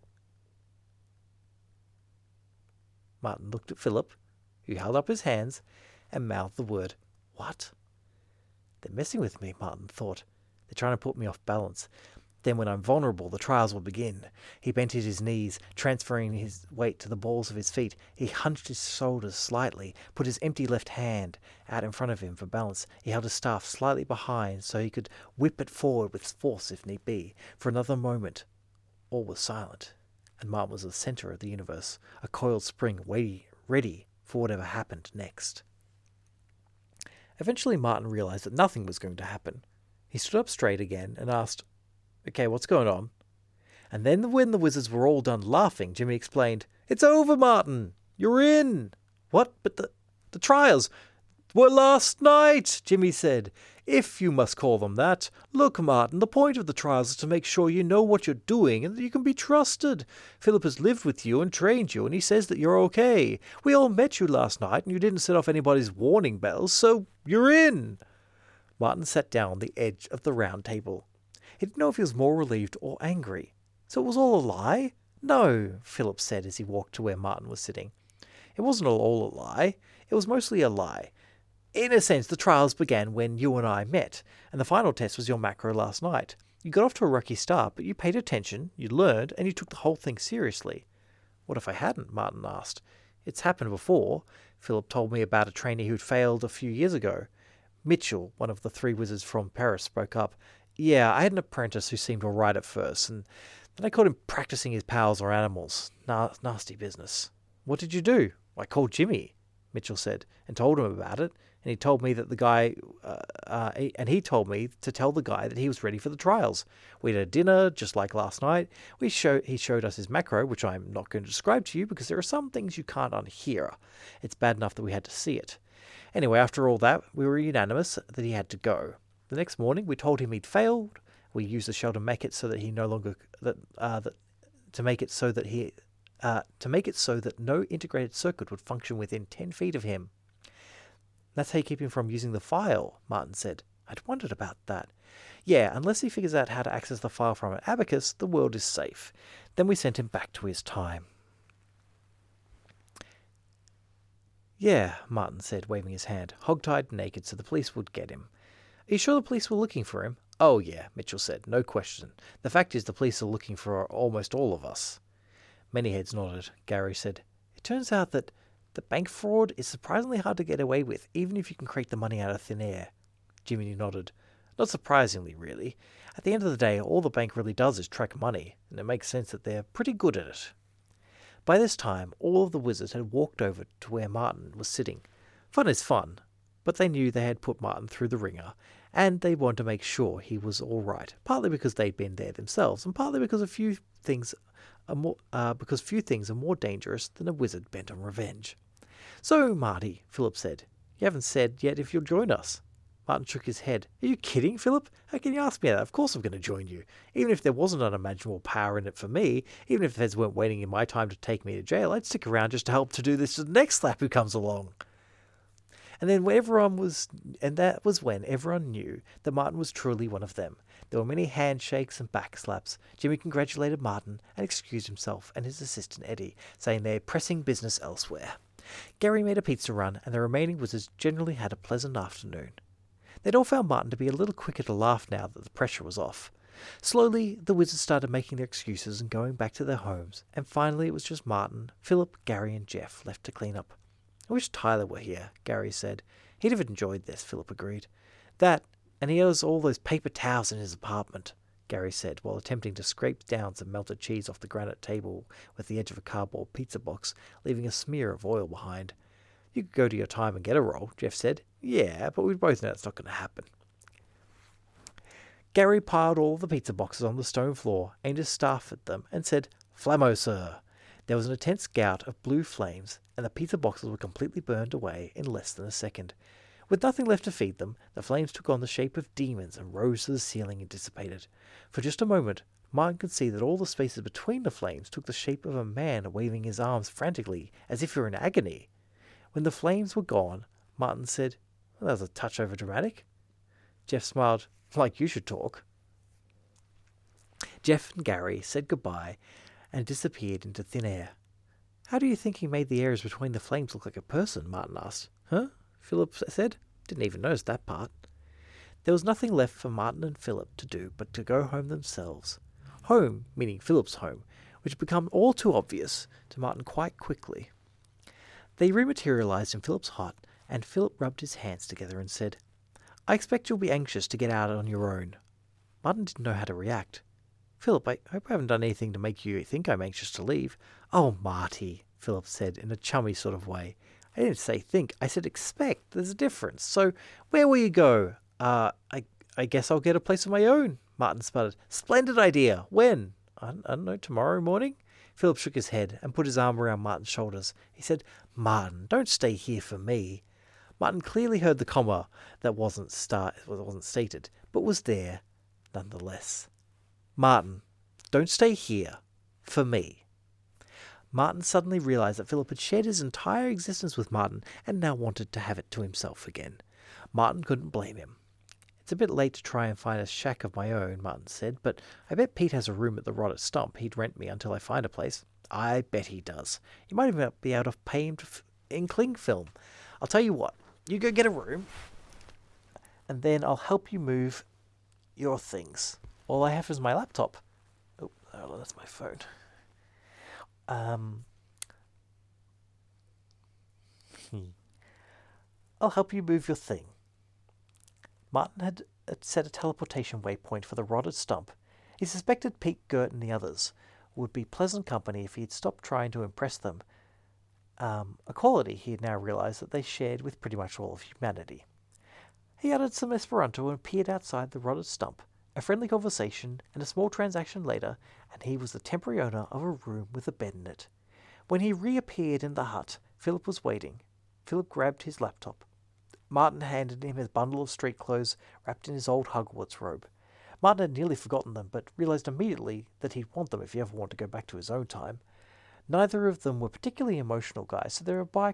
Martin looked at Philip, who held up his hands and mouthed the word, "What?" "They're messing with me," Martin thought. "They're trying to put me off balance. Then when I'm vulnerable, the trials will begin." He bent at his knees, transferring his weight to the balls of his feet. He hunched his shoulders slightly, put his empty left hand out in front of him for balance. He held his staff slightly behind so he could whip it forward with force if need be. For another moment, all was silent, and Martin was the center of the universe, a coiled spring ready for whatever happened next. Eventually Martin realized that nothing was going to happen. He stood up straight again and asked, "Okay, what's going on?" And then when the wizards were all done laughing, Jimmy explained, "It's over, Martin. You're in." "What? But the trials were last night," Jimmy said. "If you must call them that. Look, Martin, the point of the trials is to make sure you know what you're doing and that you can be trusted. Philip has lived with you and trained you, and he says that you're okay. We all met you last night, and you didn't set off anybody's warning bells, so you're in." Martin sat down on the edge of the round table. He didn't know if he was more relieved or angry. "So it was all a lie?" "No," Philip said as he walked to where Martin was sitting. "It wasn't all a lie. It was mostly a lie. In a sense, the trials began when you and I met, and the final test was your macro last night. You got off to a rocky start, but you paid attention, you learned, and you took the whole thing seriously." "What if I hadn't?" Martin asked. "It's happened before. Philip told me about a trainee who'd failed a few years ago." Mitchell, one of the 3 wizards from Paris, spoke up. "Yeah, I had an apprentice who seemed all right at first, and then I caught him practicing his powers on animals. Nasty business." "What did you do?" "I called Jimmy," Mitchell said, "and told him about it. And he told me that he told me to tell the guy that he was ready for the trials. We had a dinner, just like last night. He showed us his macro, which I'm not going to describe to you because there are some things you can't unhear. It's bad enough that we had to see it. Anyway, after all that, we were unanimous that he had to go. The next morning, we told him he'd failed. We used the shell to make it so that he no longer to make it so that no integrated circuit would function within 10 feet of him." "That's how you keep him from using the file," Martin said. "I'd wondered about that." "Yeah, unless he figures out how to access the file from an abacus, the world is safe. Then we sent him back to his time." "Yeah," Martin said, waving his hand, "hogtied naked so the police would get him." "Are you sure the police were looking for him?" "Oh, yeah," Mitchell said, "no question. The fact is the police are looking for almost all of us." Many heads nodded. Gary said, "It turns out that the bank fraud is surprisingly hard to get away with, even if you can create the money out of thin air." Jimmy nodded. "Not surprisingly, really. At the end of the day, all the bank really does is track money, and it makes sense that they're pretty good at it." By this time, all of the wizards had walked over to where Martin was sitting. Fun is fun, but they knew they had put Martin through the ringer, and they wanted to make sure he was all right, partly because they'd been there themselves, and partly because few things are more dangerous than a wizard bent on revenge. "So, Marty," Philip said, "you haven't said yet if you'll join us." Martin shook his head. "Are you kidding, Philip? How can you ask me that? Of course I'm going to join you. Even if there wasn't unimaginable power in it for me, even if the feds weren't waiting in my time to take me to jail, I'd stick around just to help to do this to the next slap who comes along." And that was when everyone knew that Martin was truly one of them. There were many handshakes and backslaps. Jimmy congratulated Martin and excused himself and his assistant Eddie, saying they had pressing business elsewhere. Gary made a pizza run, and the remaining wizards generally had a pleasant afternoon. They'd all found Martin to be a little quicker to laugh now that the pressure was off. Slowly, the wizards started making their excuses and going back to their homes, and finally it was just Martin, Philip, Gary, and Jeff left to clean up. I wish Tyler were here, Gary said. He'd have enjoyed this, Philip agreed. That, and he has all those paper towels in his apartment, Gary said, while attempting to scrape down some melted cheese off the granite table with the edge of a cardboard pizza box, leaving a smear of oil behind. You could go to your time and get a roll, Jeff said. Yeah, but we both know it's not going to happen. Gary piled all the pizza boxes on the stone floor, aimed his staff at them, and said, "Flammo, sir." There was an intense gout of blue flames, and the pizza boxes were completely burned away in less than a second. With nothing left to feed them, the flames took on the shape of demons and rose to the ceiling and dissipated. For just a moment, Martin could see that all the spaces between the flames took the shape of a man waving his arms frantically, as if he were in agony. When the flames were gone, Martin said, "Well, that was a touch overdramatic." Jeff smiled, "Like you should talk." Jeff and Gary said goodbye and disappeared into thin air. "How do you think he made the areas between the flames look like a person?" Martin asked. "Huh?" Philip said. "Didn't even notice that part." There was nothing left for Martin and Philip to do but to go home themselves. Home, meaning Philip's home, which had become all too obvious to Martin quite quickly. They rematerialized in Philip's hut, and Philip rubbed his hands together and said, "I expect you'll be anxious to get out on your own." Martin didn't know how to react. "Philip, I hope I haven't done anything to make you think I'm anxious to leave." "Oh, Marty," Philip said in a chummy sort of way. "I didn't say think, I said expect. There's a difference. So, where will you go?" I guess I'll get a place of my own," Martin sputtered. "Splendid idea. When?" I don't know, tomorrow morning?" Philip shook his head and put his arm around Martin's shoulders. He said, "Martin, don't stay here for me." Martin clearly heard the comma that wasn't stated, but was there nonetheless. "Martin, don't stay here for me." Martin suddenly realized that Philip had shared his entire existence with Martin and now wanted to have it to himself again. Martin couldn't blame him. "It's a bit late to try and find a shack of my own," Martin said, "but I bet Pete has a room at the Rotted Stump. He'd rent me until I find a place." "I bet he does. You might even be able to pay him in cling film. I'll tell you what, you go get a room, and then I'll help you move your things. All I have is my laptop." Oh, that's my phone. "I'll help you move your thing." Martin had set a teleportation waypoint for the Rotted Stump. He suspected Pete, Gert, and the others would be pleasant company if he had stopped trying to impress them, a quality he had now realized that they shared with pretty much all of humanity. He uttered some Esperanto and appeared outside the Rotted Stump. A friendly conversation and a small transaction later, and he was the temporary owner of a room with a bed in it. When he reappeared in the hut, Philip was waiting. Philip grabbed his laptop. Martin handed him his bundle of street clothes wrapped in his old Hogwarts robe. Martin had nearly forgotten them, but realized immediately that he'd want them if he ever wanted to go back to his own time. Neither of them were particularly emotional guys, so their goodbye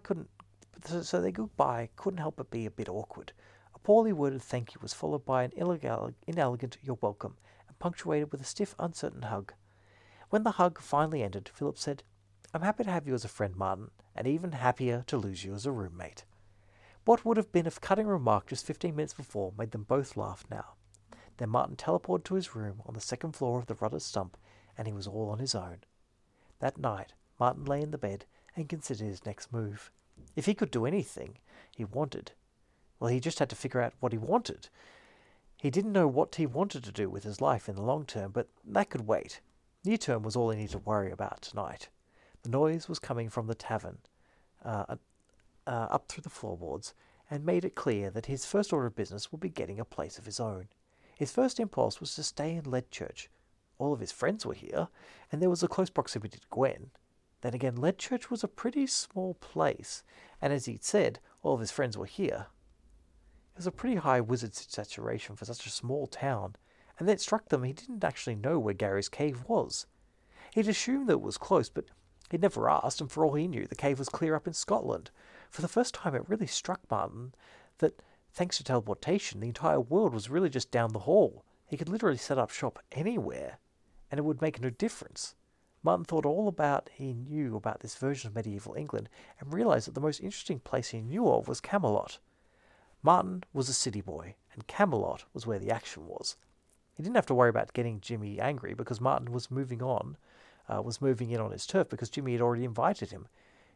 couldn't help but be a bit awkward. A poorly worded thank you was followed by an inelegant "you're welcome," and punctuated with a stiff, uncertain hug. When the hug finally ended, Philip said, "I'm happy to have you as a friend, Martin, and even happier to lose you as a roommate." What would have been a cutting remark just 15 minutes before made them both laugh now. Then Martin teleported to his room on the second floor of the Rotted Stump, and he was all on his own. That night, Martin lay in the bed and considered his next move. If he could do anything he wanted, well, he just had to figure out what he wanted. He didn't know what he wanted to do with his life in the long term, but that could wait. Near term was all he needed to worry about tonight. The noise was coming from the tavern, up through the floorboards, and made it clear that his first order of business would be getting a place of his own. His first impulse was to stay in Leadchurch. All of his friends were here, and there was a close proximity to Gwen. Then again, Leadchurch was a pretty small place, and as he'd said, all of his friends were here. It was a pretty high wizard saturation for such a small town, and then it struck them he didn't actually know where Gary's cave was. He'd assumed that it was close, but he'd never asked, and for all he knew, the cave was clear up in Scotland. For the first time, it really struck Martin that, thanks to teleportation, the entire world was really just down the hall. He could literally set up shop anywhere, and it would make no difference. Martin thought all he knew about this version of medieval England, and realized that the most interesting place he knew of was Camelot. Martin was a city boy, and Camelot was where the action was. He didn't have to worry about getting Jimmy angry because Martin was moving in on his turf because Jimmy had already invited him.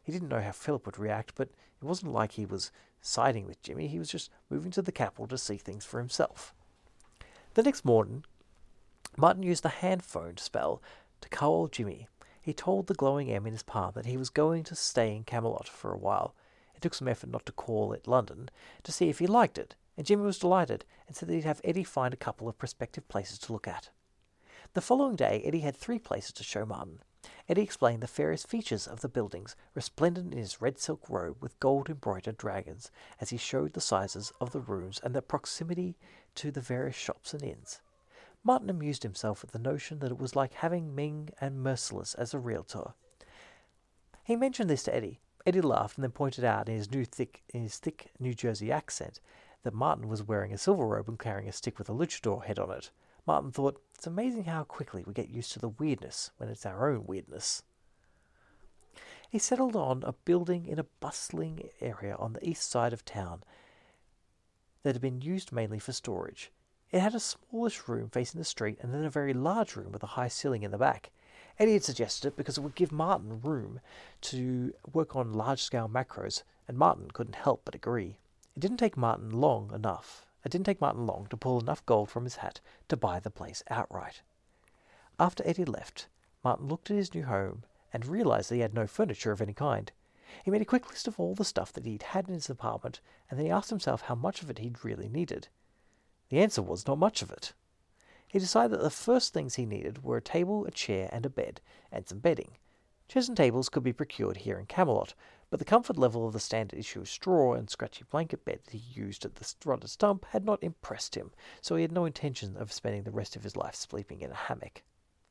He didn't know how Philip would react, but it wasn't like he was siding with Jimmy. He was just moving to the capital to see things for himself. The next morning, Martin used the hand phone spell to call Jimmy. He told the glowing M in his palm that he was going to stay in Camelot for a while. It took some effort not to call it London, to see if he liked it, and Jimmy was delighted and said that he'd have Eddie find a couple of prospective places to look at. The following day, Eddie had 3 places to show Martin. Eddie explained the various features of the buildings, resplendent in his red silk robe with gold-embroidered dragons, as he showed the sizes of the rooms and their proximity to the various shops and inns. Martin amused himself at the notion that it was like having Ming and Merciless as a realtor. He mentioned this to Eddie. Eddie laughed and then pointed out in his thick New Jersey accent that Martin was wearing a silver robe and carrying a stick with a luchador head on it. Martin thought, it's amazing how quickly we get used to the weirdness when it's our own weirdness. He settled on a building in a bustling area on the east side of town that had been used mainly for storage. It had a smallish room facing the street and then a very large room with a high ceiling in the back. Eddie had suggested it because it would give Martin room to work on large-scale macros, and Martin couldn't help but agree. It didn't take Martin long to pull enough gold from his hat to buy the place outright. After Eddie left, Martin looked at his new home and realized that he had no furniture of any kind. He made a quick list of all the stuff that he'd had in his apartment, and then he asked himself how much of it he'd really needed. The answer was not much of it. He decided that the first things he needed were a table, a chair, and a bed, and some bedding. Chairs and tables could be procured here in Camelot, but the comfort level of the standard issue straw and scratchy blanket bed that he used at the rotted stump had not impressed him, so he had no intention of spending the rest of his life sleeping in a hammock.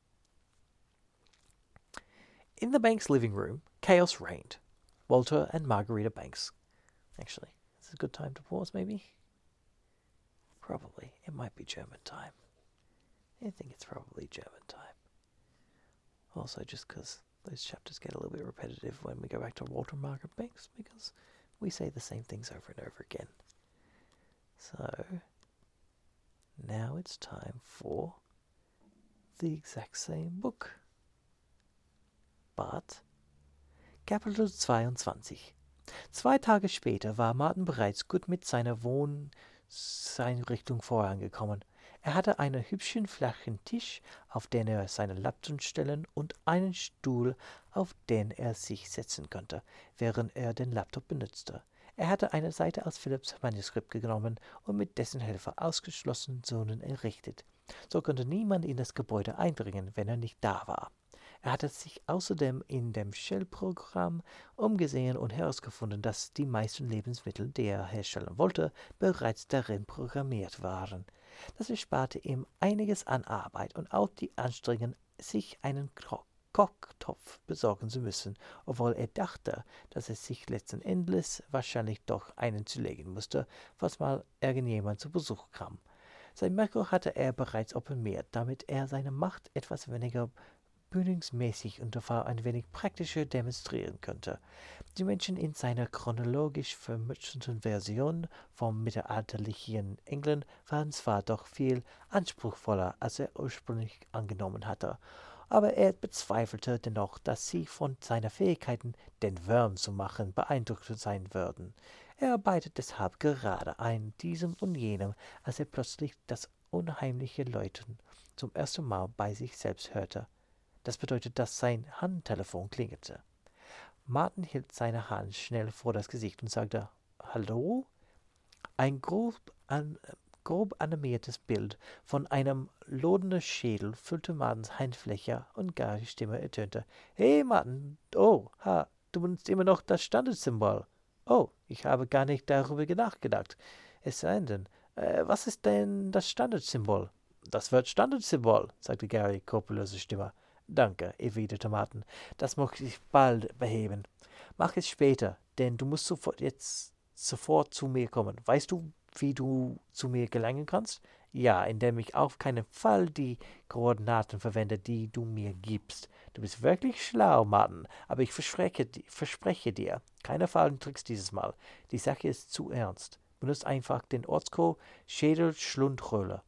In the Banks' living room, chaos reigned. Walter and Margarita Banks. Actually, this is a good time to pause, maybe? Probably. It might be German time. I think it's probably German time. Also, just because those chapters get a little bit repetitive when we go back to Walter and Margaret Banks, because we say the same things over and over again. So, now it's time for the exact same book. But, Kapitel 22. 2 Tage später war Martin bereits gut mit seiner Wohneinrichtung vorangekommen. Er hatte einen hübschen flachen Tisch, auf den er seine Laptop stellen und einen Stuhl, auf den er sich setzen konnte, während er den Laptop benutzte. Er hatte eine Seite aus Philipps Manuskript genommen und mit dessen Hilfe ausgeschlossene Zonen errichtet. So konnte niemand in das Gebäude eindringen, wenn er nicht da war. Er hatte sich außerdem in dem Shell-Programm umgesehen und herausgefunden, dass die meisten Lebensmittel, die er herstellen wollte, bereits darin programmiert waren. Das ersparte ihm einiges an Arbeit und auch die Anstrengung, sich einen Kochtopf besorgen zu müssen, obwohl er dachte, dass er sich letzten Endes wahrscheinlich doch einen zulegen musste, falls mal irgendjemand zu Besuch kam. Sein Mikro hatte er bereits optimiert, damit er seine Macht etwas weniger bühnungsmäßig und dafür ein wenig praktischer demonstrieren könnte. Die Menschen in seiner chronologisch vermuteten Version vom mittelalterlichen England waren zwar doch viel anspruchsvoller, als er ursprünglich angenommen hatte, aber er bezweifelte dennoch, dass sie von seiner Fähigkeiten, den Wurm zu machen, beeindruckt sein würden. Er arbeitet deshalb gerade an diesem und jenem, als er plötzlich das unheimliche Läuten zum ersten Mal bei sich selbst hörte. Das bedeutet, dass sein Handtelefon klingelte. Martin hielt seine Hand schnell vor das Gesicht und sagte, »Hallo?« Ein grob animiertes Bild von einem lodenden Schädel füllte Martins Handfläche und gar die Stimme ertönte. »Hey Martin, du benutzt immer noch das Standardsymbol. Oh, ich habe gar nicht darüber nachgedacht. Es sei denn, was ist denn das Standardsymbol?« »Das wird Standardsymbol«, sagte Gary, korpulöse Stimme. »Danke«, erwiderte Martin. »Das möchte ich bald beheben. Mach es später, denn du musst sofort zu mir kommen. Weißt du, wie du zu mir gelangen kannst?« »Ja, indem ich auf keinen Fall die Koordinaten verwende, die du mir gibst. Du bist wirklich schlau, Martin, aber ich verspreche dir, keine falschen Tricks dieses Mal. Die Sache ist zu ernst. Benutzt einfach den Ortscode Schädel-Schlundröhle.«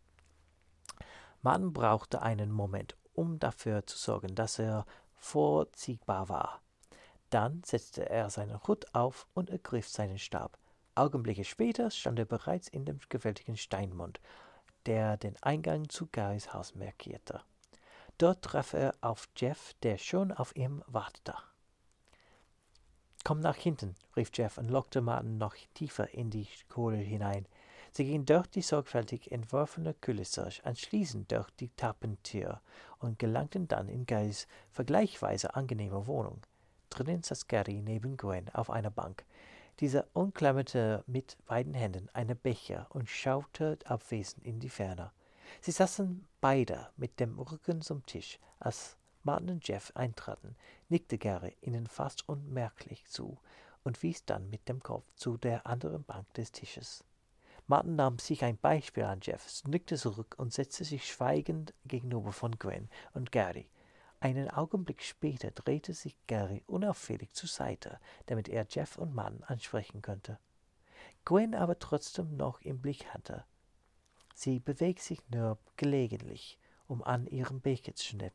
Martin brauchte einen Moment, um dafür zu sorgen, dass er vorziehbar war. Dann setzte er seinen Hut auf und ergriff seinen Stab. Augenblicke später stand er bereits in dem gewaltigen Steinmund, der den Eingang zu Garys Haus markierte. Dort traf er auf Jeff, der schon auf ihm wartete. »Komm nach hinten«, rief Jeff und lockte Martin noch tiefer in die Kohle hinein. Sie gingen durch die sorgfältig entworfene Kulisse, anschließend durch die Tappentür und gelangten dann in Garys vergleichsweise angenehme Wohnung. Drinnen saß Gary neben Gwen auf einer Bank. Diese umklammerte mit beiden Händen einen Becher und schaute abwesend in die Ferne. Sie saßen beide mit dem Rücken zum Tisch. Als Martin und Jeff eintraten, nickte Gary ihnen fast unmerklich zu und wies dann mit dem Kopf zu der anderen Bank des Tisches. Martin nahm sich ein Beispiel an Jeff, nickte zurück und setzte sich schweigend gegenüber von Gwen und Gary. Einen Augenblick später drehte sich Gary unauffällig zur Seite, damit er Jeff und Martin ansprechen könnte. Gwen aber trotzdem noch im Blick hatte. Sie bewegte sich nur gelegentlich, um an ihrem Becher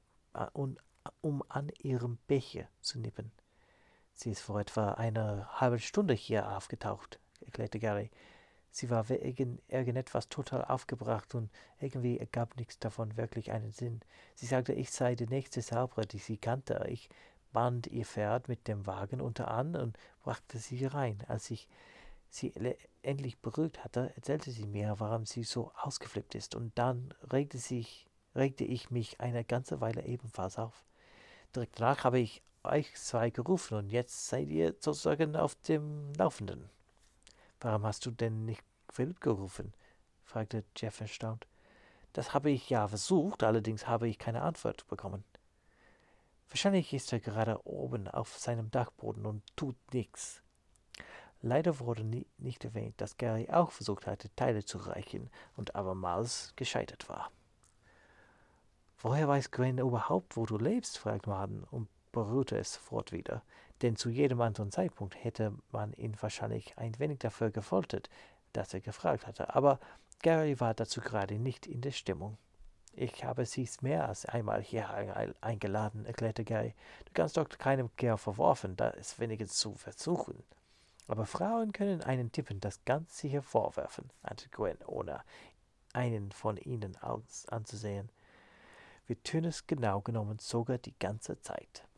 zu nippen. »Sie ist vor etwa einer halben Stunde hier aufgetaucht«, erklärte Gary. »Sie war wegen irgendetwas total aufgebracht und irgendwie ergab nichts davon wirklich einen Sinn. Sie sagte, ich sei die nächste Saubere, die sie kannte. Ich band ihr Pferd mit dem Wagen unter an und brachte sie rein. Als ich sie endlich beruhigt hatte, erzählte sie mir, warum sie so ausgeflippt ist, und dann regte ich mich eine ganze Weile ebenfalls auf. Direkt danach habe ich euch zwei gerufen und jetzt seid ihr sozusagen auf dem Laufenden.« »Warum hast du denn nicht Philipp gerufen?« fragte Jeff erstaunt. »Das habe ich ja versucht, allerdings habe ich keine Antwort bekommen.« »Wahrscheinlich ist er gerade oben auf seinem Dachboden und tut nichts.« Leider wurde nicht erwähnt, dass Gary auch versucht hatte, Teile zu reichen und abermals gescheitert war. »Woher weiß Gwen überhaupt, wo du lebst?« fragte Martin und beruhte es sofort wieder, denn zu jedem anderen Zeitpunkt hätte man ihn wahrscheinlich ein wenig dafür gefoltert, dass er gefragt hatte, aber Gary war dazu gerade nicht in der Stimmung. »Ich habe sie mehr als einmal hier eingeladen«, erklärte Gary. »Du kannst doch keinem Kerl verworfen, da es wenigstens zu versuchen.« »Aber Frauen können einen Typen das ganz sicher vorwerfen«, antwortete Gwen, ohne einen von ihnen anzusehen. »Wir tun es genau genommen sogar die ganze Zeit.«